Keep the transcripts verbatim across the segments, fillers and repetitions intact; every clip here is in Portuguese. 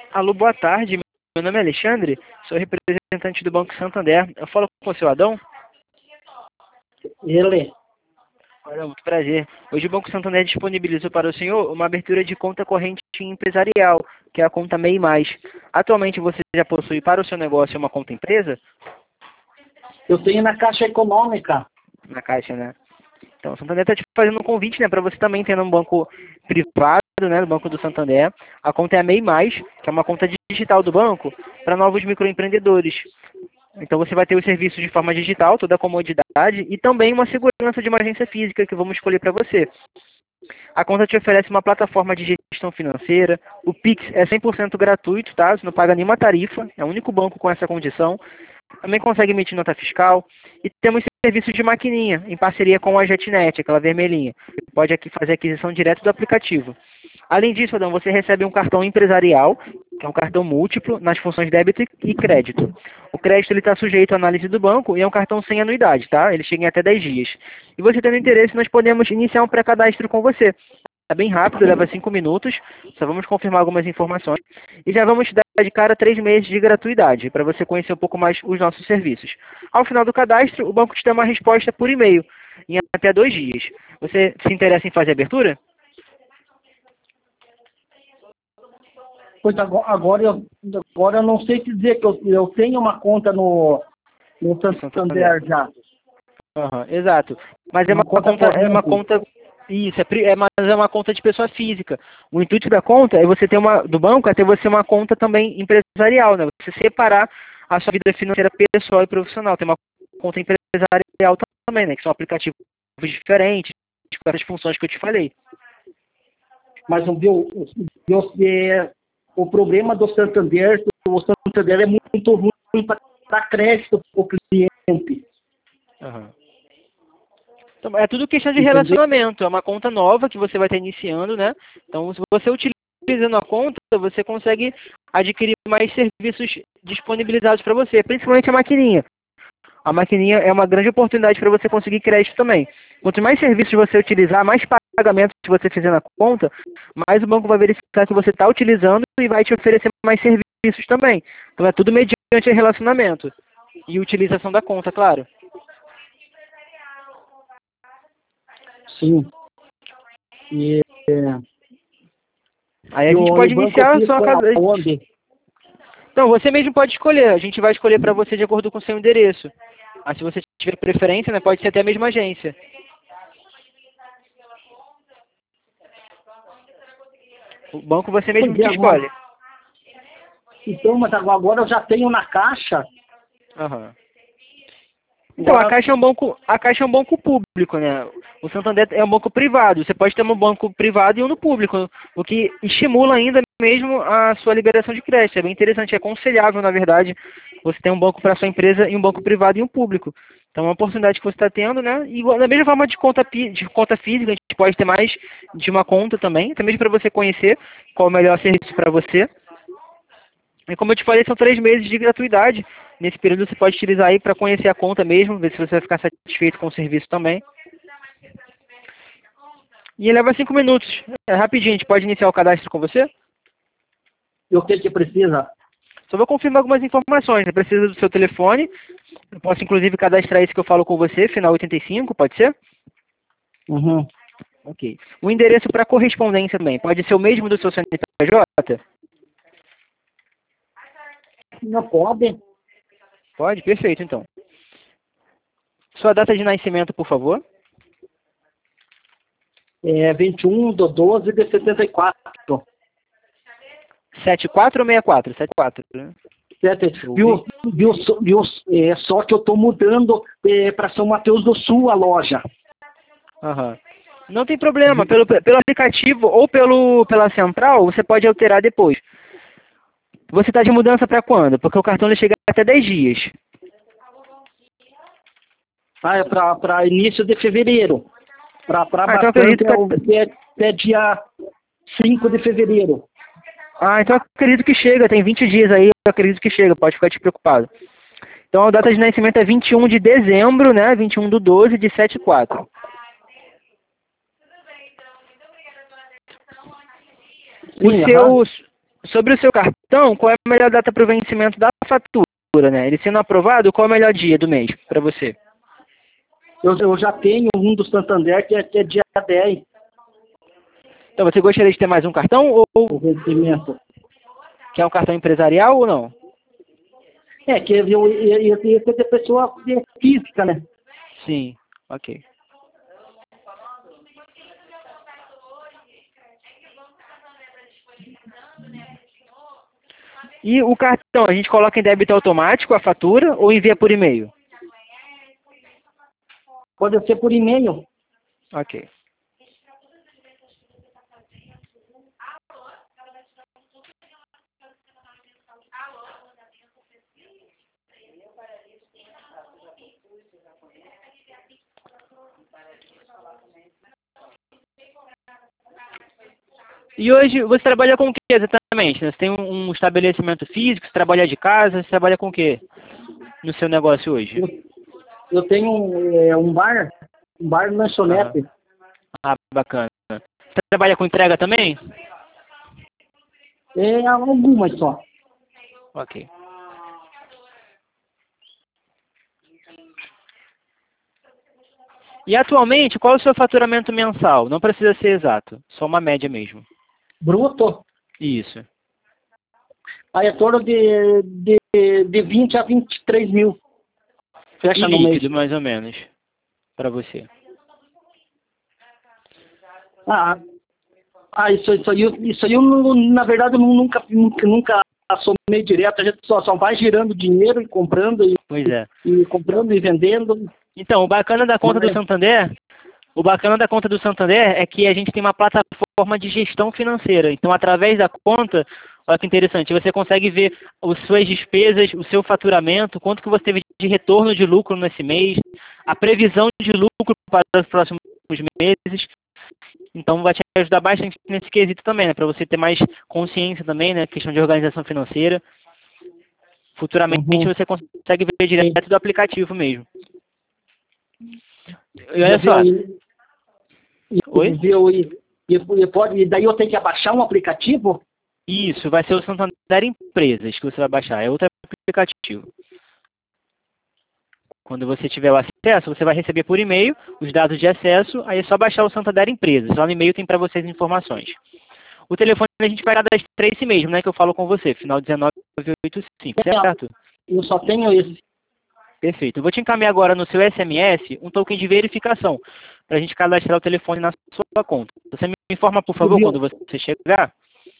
Alô, boa tarde. Meu nome é Alexandre, sou representante do Banco Santander. Eu falo com o seu Adão? Ele. Olha, muito prazer. Hoje o Banco Santander disponibilizou para o senhor uma abertura de conta corrente empresarial, que é a conta MEI Mais. Atualmente você já possui para o seu negócio uma conta empresa? Eu tenho na Caixa Econômica. Na Caixa, né? Então, o Santander está te fazendo um convite, né, para você também ter um banco privado, né, no Banco do Santander. A conta é a MEI Mais, que é uma conta digital do banco para novos microempreendedores. Então você vai ter os serviços de forma digital, toda a comodidade e também uma segurança de uma agência física que vamos escolher para você. A conta te oferece uma plataforma de gestão financeira, o Pix é cem por cento gratuito, tá? Você não paga nenhuma tarifa, é o único banco com essa condição. Também consegue emitir nota fiscal e temos serviços de maquininha, em parceria com a JetNet, aquela vermelhinha. Pode aqui fazer aquisição direto do aplicativo. Além disso, Adão, você recebe um cartão empresarial, que é um cartão múltiplo, nas funções débito e crédito. O crédito está sujeito à análise do banco e é um cartão sem anuidade, tá? Ele chega em até dez dias. E você tendo interesse, nós podemos iniciar um pré-cadastro com você. É bem rápido, leva cinco minutos, só vamos confirmar algumas informações. E já vamos te dar de cara três meses de gratuidade, para você conhecer um pouco mais os nossos serviços. Ao final do cadastro, o banco te dá uma resposta por e-mail, em até dois dias. Você se interessa em fazer a abertura? Pois agora, agora, eu, agora eu não sei te dizer que eu, eu tenho uma conta no, no Santander já. Uhum, exato. Mas é uma, Uma conta conta, é uma conta. Isso, é, pri- é, mas é uma conta de pessoa física. O intuito da conta é você ter uma. Do banco é ter você uma conta também empresarial, né? Você separar a sua vida financeira pessoal e profissional. Tem uma conta empresarial também, né? Que são aplicativos diferentes, com essas funções que eu te falei. Mas o meu, meu, é, o problema do Santander, o Santander é muito ruim para crédito para o cliente. Uhum. Então, é tudo questão de Entendeu? relacionamento. É uma conta nova que você vai estar iniciando, né? Então, se você utilizando a conta, você consegue adquirir mais serviços disponibilizados para você, principalmente a maquininha. A maquininha é uma grande oportunidade para você conseguir crédito também. Quanto mais serviços você utilizar, mais pagamentos que você fizer na conta, mais o banco vai verificar que você está utilizando e vai te oferecer mais serviços também. Então é tudo mediante relacionamento e utilização da conta, claro. Sim. E, Aí a e gente o, pode o banco iniciar só a fica casa. onde? Então, você mesmo pode escolher. A gente vai escolher para você de acordo com o seu endereço. Mas se você tiver preferência, né, pode ser até a mesma agência. O banco você mesmo Pois é, que agora, escolhe. então, mas agora eu já tenho na Caixa. Aham. Então, a Agora, Caixa é um banco, a Caixa é um banco público, né? O Santander é um banco privado. Você pode ter um banco privado e um no público, o que estimula ainda mesmo a sua liberação de crédito. É bem interessante, é aconselhável, na verdade, você ter um banco para sua empresa e um banco privado e um público. Então, é uma oportunidade que você está tendo, né? E da mesma forma de conta, pi- de conta física, a gente pode ter mais de uma conta também, também para você conhecer qual é o melhor serviço para você. E como eu te falei, são três meses de gratuidade. Nesse período você pode utilizar aí para conhecer a conta mesmo, ver se você vai ficar satisfeito com o serviço também. E leva cinco minutos. É rapidinho, a gente pode iniciar o cadastro com você? e o que que precisa? Só vou confirmar algumas informações. Você precisa do seu telefone. Eu posso inclusive cadastrar esse que eu falo com você, final oitenta e cinco, pode ser? Uhum. Ok. O endereço para correspondência também. Pode ser o mesmo do seu C N P J? Não pode? Pode? Perfeito, então. Sua data de nascimento, por favor. É vinte e um de doze de setenta e quatro. setenta e quatro ou sessenta e quatro? setenta e quatro, né? Certo? Eu Viu, vi. viu, só- viu, é, só que eu estou mudando é, para São Mateus do Sul a loja. Aham. Não tem problema. Pelo, pelo aplicativo ou pelo, pela central, você pode alterar depois. Você está de mudança para quando? Porque o cartão ele chega até dez dias. Ah, é para início de fevereiro. Para Ah, então eu bastante acredito é, o- que... é, é dia cinco de fevereiro. Ah, então eu acredito que chega. Tem vinte dias aí, eu acredito que chega. Pode ficar despreocupado. Então a data de nascimento é vinte e um de dezembro, né? vinte e um do doze de setenta e quatro. O Sim, aham. seu... Sobre o seu cartão, Então, qual é a melhor data para o vencimento da fatura, né? Ele sendo aprovado, qual é o melhor dia do mês para você? Eu, eu já tenho um do Santander que é, que é dia dez, Então, você gostaria de ter mais um cartão ou o vencimento. quer um cartão empresarial ou não? É, que eu ia ia ter que ter pessoa física, né? Sim, ok. E o cartão, a gente coloca em débito automático a fatura ou envia por e-mail? Pode ser por e-mail. Ok. E hoje você trabalha com o que exatamente? Você tem um um estabelecimento físico, você trabalha de casa, você trabalha com o que no seu negócio hoje? Eu, eu tenho um, é, um bar, um bar lanchonete. Aham. Ah, bacana. Você trabalha com entrega também? É algumas só. Ok. E atualmente, qual é o seu faturamento mensal? Não precisa ser exato, só uma média mesmo. Bruto. Isso. Aí é torno de, de, de vinte a vinte e três mil. Fecha E no mês. líquido, mais ou menos, para você. Ah, ah isso, isso aí, isso aí eu, não- na verdade, eu nunca, nunca, nunca assomei direto. A gente só, só vai girando dinheiro e comprando, e, Pois é. e comprando e vendendo. Então, o bacana da conta do Mas, Santander, o bacana da conta do Santander é que a gente tem uma plataforma de gestão financeira. Então, através da conta, olha que interessante, você consegue ver as suas despesas, o seu faturamento, quanto que você teve de retorno de lucro nesse mês, a previsão de lucro para os próximos meses. Então, vai te ajudar bastante nesse quesito também, né? Para você ter mais consciência também, né? Questão de organização financeira. Futuramente, uhum, você consegue ver sim. direto do aplicativo mesmo. E Já olha viu só. aí? E, Oi? viu, e, e, e pode, e daí eu tenho que abaixar um aplicativo? Isso, vai ser o Santander Empresas que você vai baixar. É outro aplicativo. Quando você tiver o acesso, você vai receber por e-mail os dados de acesso, aí é só baixar o Santander Empresas. Lá no e-mail tem para vocês informações. O telefone a gente vai cadastrar esse mesmo, né, que eu falo com você, final dezenove oitenta e cinco, certo? Eu só tenho esse. Perfeito. Eu vou te encaminhar agora no seu S M S um token de verificação para a gente cadastrar o telefone na sua conta. Você me informa, por favor, quando Viu? você chegar?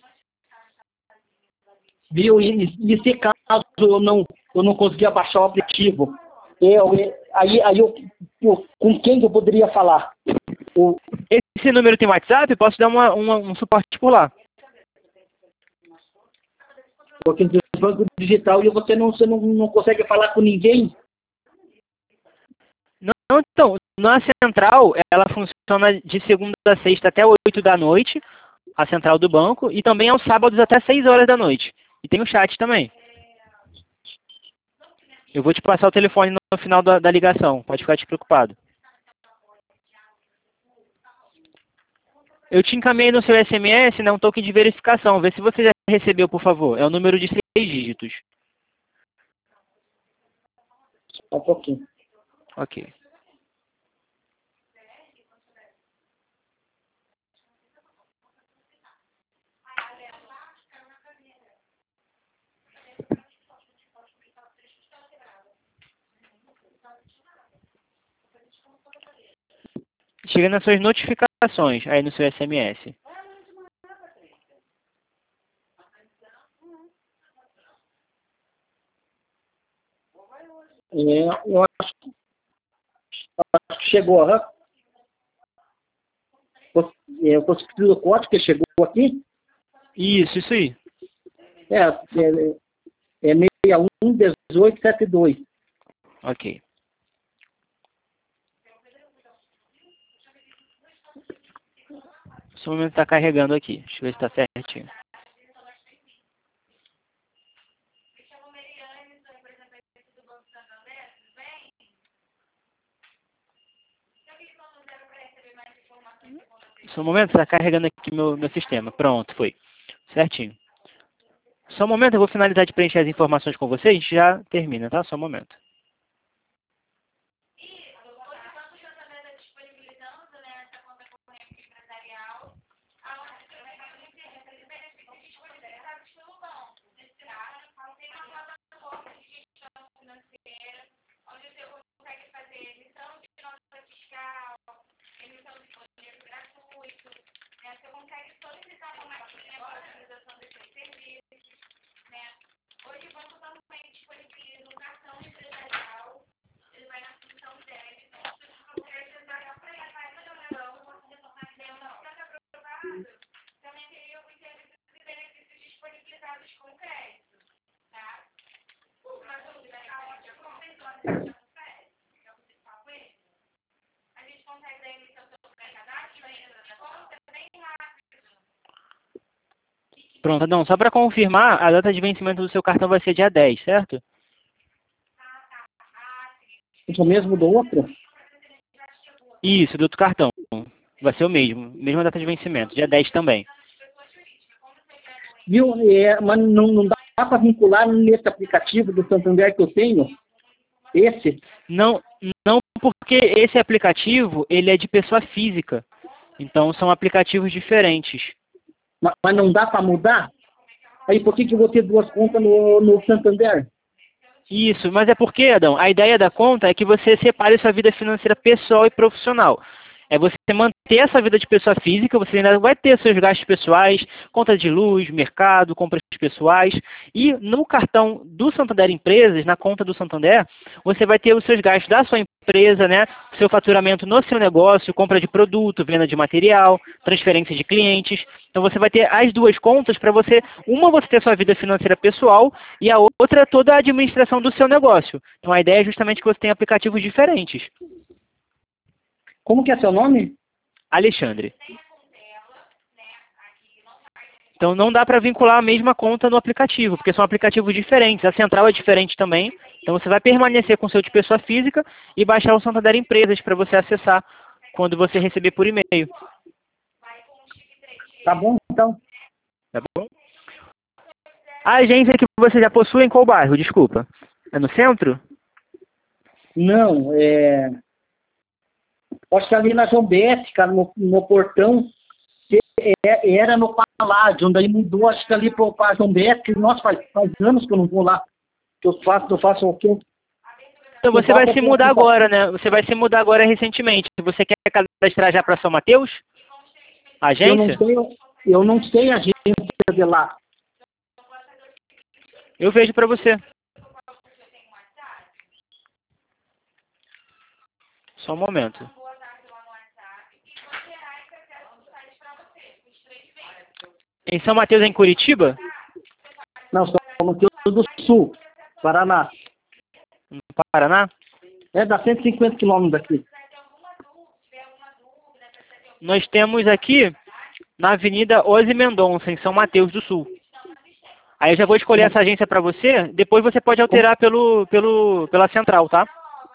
Viu? E, e se caso eu não, eu não conseguir abaixar o aplicativo, eu, aí, aí eu, eu, com quem que eu poderia falar? O, Esse número tem WhatsApp? Posso dar uma, uma- um suporte por lá. porque no banco digital e você não, você não, não consegue falar com ninguém. Não, então, na central, ela funciona de segunda a sexta até oito da noite, a central do banco, e também aos sábados até seis horas da noite. E tem o chat também. Eu vou te passar o telefone no final da, da ligação, pode ficar despreocupado. Eu te encaminhei no seu S M S, né, um token de verificação. Vê se você já recebeu, por favor. É o número de seis dígitos. Só um pouquinho. Ok. Chega nas suas notificações aí no seu S M S. É, eu acho, acho que chegou, né? Eu consegui o código que chegou aqui. Isso, isso aí. É, é, é seis um um oito sete dois. Ok. Esse momento está carregando aqui. Deixa eu ver se está certinho. Esse momento está carregando aqui meu, meu sistema. Pronto, foi. Certinho. Só um momento, eu vou finalizar de preencher as informações com vocês, a gente já termina, tá? Só um momento. Pronto, Adão, só para confirmar, a data de vencimento do seu cartão vai ser dia dez, certo? Isso mesmo do outro? Isso, do outro cartão. Vai ser o mesmo, mesma data de vencimento, dia dez também. Viu? É, mas não, não dá para vincular nesse aplicativo do Santander que eu tenho? Esse? Não, não, porque esse aplicativo, ele é de pessoa física. Então, são aplicativos diferentes. Mas, mas não dá para mudar? Aí por que, que eu vou ter duas contas no, no Santander? Isso, mas é porque, Adão, a ideia da conta é que você separe sua vida financeira pessoal e profissional. É você manter essa vida de pessoa física, você ainda vai ter seus gastos pessoais, conta de luz, mercado, compras pessoais. E no cartão do Santander Empresas, na conta do Santander, você vai ter os seus gastos da sua empresa, né? Seu faturamento no seu negócio, compra de produto, venda de material, transferência de clientes. Então você vai ter as duas contas para você, uma você ter sua vida financeira pessoal e a outra toda a administração do seu negócio. Então a ideia é justamente que você tenha aplicativos diferentes. Como que é seu nome? Alexandre. Então não dá para vincular a mesma conta no aplicativo, porque são aplicativos diferentes. A central é diferente também. Então você vai permanecer com o seu de pessoa física e baixar o Santander Empresas para você acessar quando você receber por e-mail. Tá bom, então. Tá bom? A agência que você já possui em qual bairro? Desculpa. É no centro? Não, é... Acho que ali na João Bética, no, no portão, é, era no Paládio, onde aí mudou, acho que ali para João Bética. Nossa, faz, faz anos que eu não vou lá. Que eu faço, eu faço o quê? Então você vai se mudar agora, né? Você vai se mudar agora recentemente. Você quer cadastrar já para São Mateus? Agência? Eu não tenho, eu não sei a agência de lá. Eu vejo para você. Só um momento. Em São Mateus, em Curitiba? Não, São Mateus do Sul, Paraná. No Paraná? É, dá cento e cinquenta quilômetros daqui. Nós temos aqui na Avenida Ozzy Mendonça, em São Mateus do Sul. Aí eu já vou escolher essa agência para você, depois você pode alterar pelo, pelo, pela central, tá?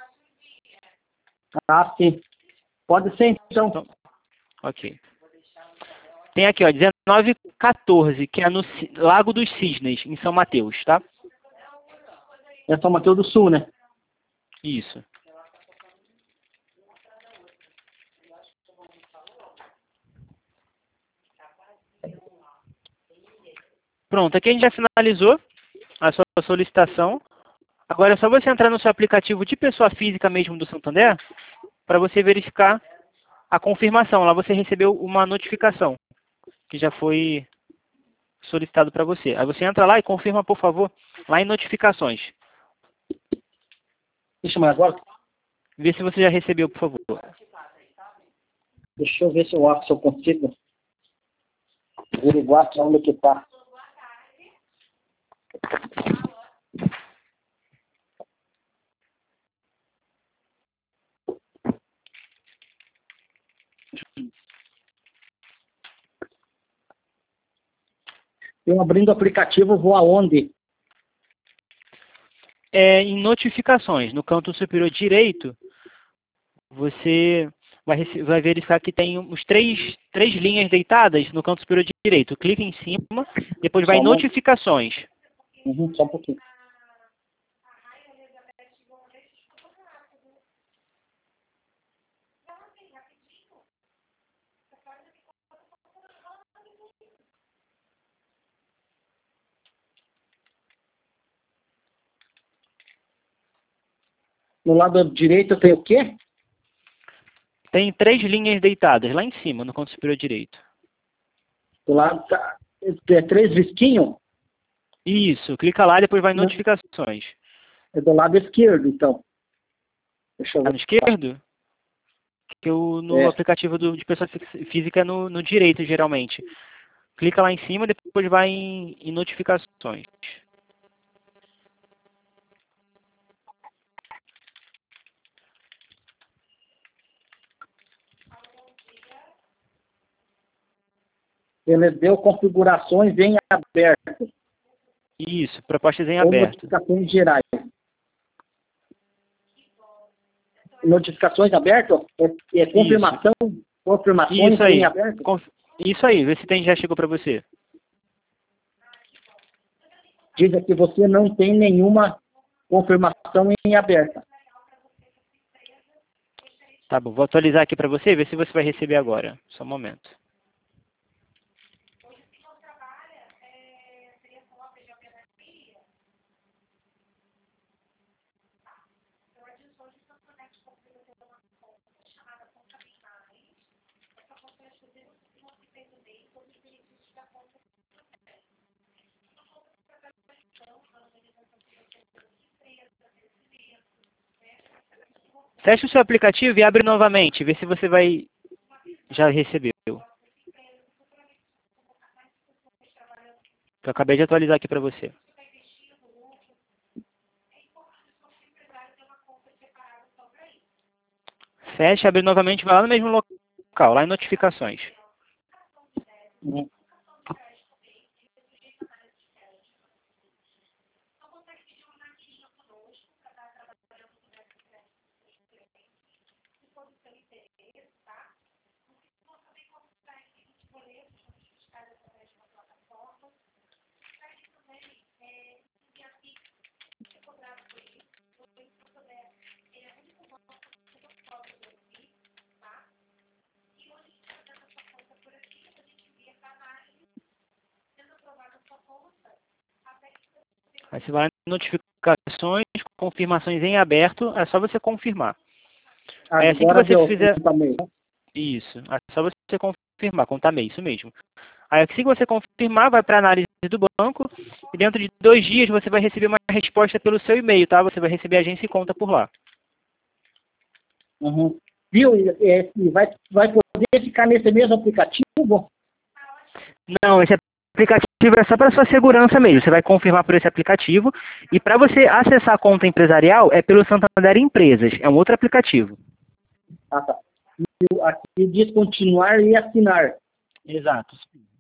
Ah, sim. Pode ser, então. Então, ok. Tem aqui, ó, dezenove quatorze, que é no Lago dos Cisnes, em São Mateus, tá? É São Mateus do Sul, né? Isso. Pronto, aqui a gente já finalizou a sua solicitação. Agora é só você entrar no seu aplicativo de pessoa física mesmo do Santander para você verificar a confirmação. Lá você recebeu uma notificação que já foi solicitado para você. Aí você entra lá e confirma, por favor, lá em notificações. Deixa eu ver agora. Vê se você já recebeu, por favor. Deixa eu ver se eu, se eu consigo averiguar onde que está. Eu abrindo o aplicativo, vou aonde? É, em notificações, no canto superior direito, você vai, rece- vai verificar que tem uns três, três linhas deitadas no canto superior direito. Clica em cima, depois vai Só em um mo- notificações. Uhum, só um pouquinho. No lado direito tem o quê? Tem três linhas deitadas lá em cima, no canto superior direito. Do lado tá, é três risquinhos? Isso, clica lá, depois vai em Não. notificações. É do lado esquerdo, então. Deixa eu Tá ver. no esquerdo? Que o, no É. aplicativo do, de pessoa fí- física é no, no direito, geralmente. Clica lá em cima, depois vai em, em notificações. Ele deu configurações em aberto. Isso, propostas em Ou aberto. notificações gerais. Notificações abertas? É, é confirmação, confirmações Isso em aí. aberto? Conf- Isso aí, vê se tem, já chegou para você. Diz que você não tem nenhuma confirmação em aberta. Tá bom, vou atualizar aqui para você, ver se você vai receber agora. Só um momento. Fecha o seu aplicativo e abre novamente, vê se você vai já recebeu. Eu acabei de atualizar aqui para você. Fecha, abre novamente, vai lá no mesmo local, lá em notificações. Hum. Aí você vai lá em notificações, confirmações em aberto, é só você confirmar. Aí assim que Agora você deu fizer também. isso, é só você confirmar, contamei, isso mesmo. Aí assim que você confirmar, vai para a análise do banco e dentro de dois dias você vai receber uma resposta pelo seu e-mail, tá? Você vai receber agência e conta por lá. Uhum. Viu? É, e vai, vai poder ficar nesse mesmo aplicativo? Não, esse aplicativo é só para sua segurança mesmo. Você vai confirmar por esse aplicativo e para você acessar a conta empresarial é pelo Santander Empresas, é um outro aplicativo. Ah, tá. E aqui diz continuar e assinar. Exato.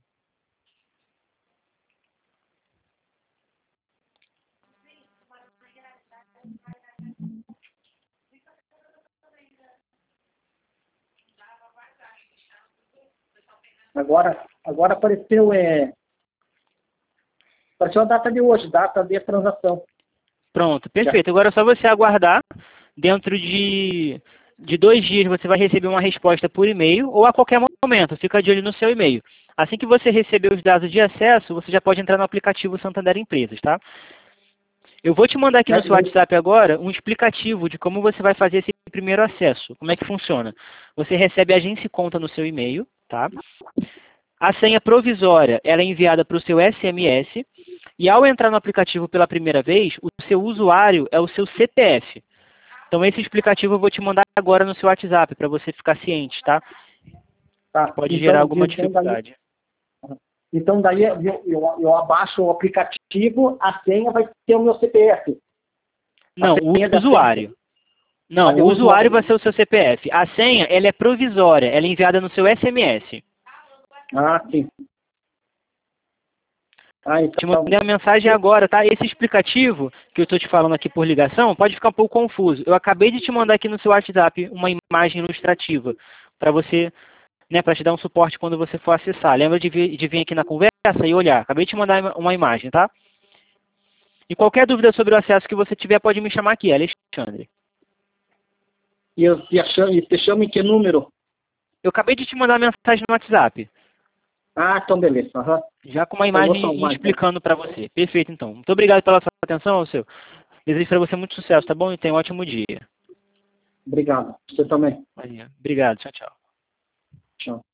Agora, agora apareceu, é, apareceu a data de hoje, data de transação. Pronto, perfeito. Agora é só você aguardar. Dentro de, de dois dias você vai receber uma resposta por e-mail ou a qualquer momento. Fica de olho no seu e-mail. Assim que você receber os dados de acesso, você já pode entrar no aplicativo Santander Empresas, tá? Eu vou te mandar aqui no seu WhatsApp agora um explicativo de como você vai fazer esse primeiro acesso. Como é que funciona? Você recebe a agência e conta no seu e-mail, tá? A senha provisória ela é enviada para o seu S M S e ao entrar no aplicativo pela primeira vez, o seu usuário é o seu C P F. Então esse explicativo eu vou te mandar agora no seu WhatsApp para você ficar ciente, tá? Tá. Pode Então, gerar alguma então daí, dificuldade. então daí eu, eu, eu abaixo o aplicativo, a senha vai ter o meu C P F. Não, o senha da usuário. Não, Ah, de o usuário usuário. vai ser o seu C P F. A senha, ela é provisória, ela é enviada no seu S M S. Ah, sim. Ah, Te então. mandei a mensagem agora, tá? Esse explicativo que eu estou te falando aqui por ligação pode ficar um pouco confuso. Eu acabei de te mandar aqui no seu WhatsApp uma imagem ilustrativa para você, né, para te dar um suporte quando você for acessar. Lembra de vir, de vir aqui na conversa e olhar. Acabei de te mandar uma imagem, tá? E qualquer dúvida sobre o acesso que você tiver, pode me chamar aqui, Alexandre. E eu te chamo, te chamo em que número? Eu acabei de te mandar uma mensagem no WhatsApp. Ah, então beleza. Uhum. Já com uma Eu vou imagem salvar, então. explicando para você. Perfeito, então. Muito obrigado pela sua atenção, seu. Desejo para você muito sucesso, tá bom? E tenha um ótimo dia. Obrigado. Você também. Obrigado. Tchau, tchau. Tchau.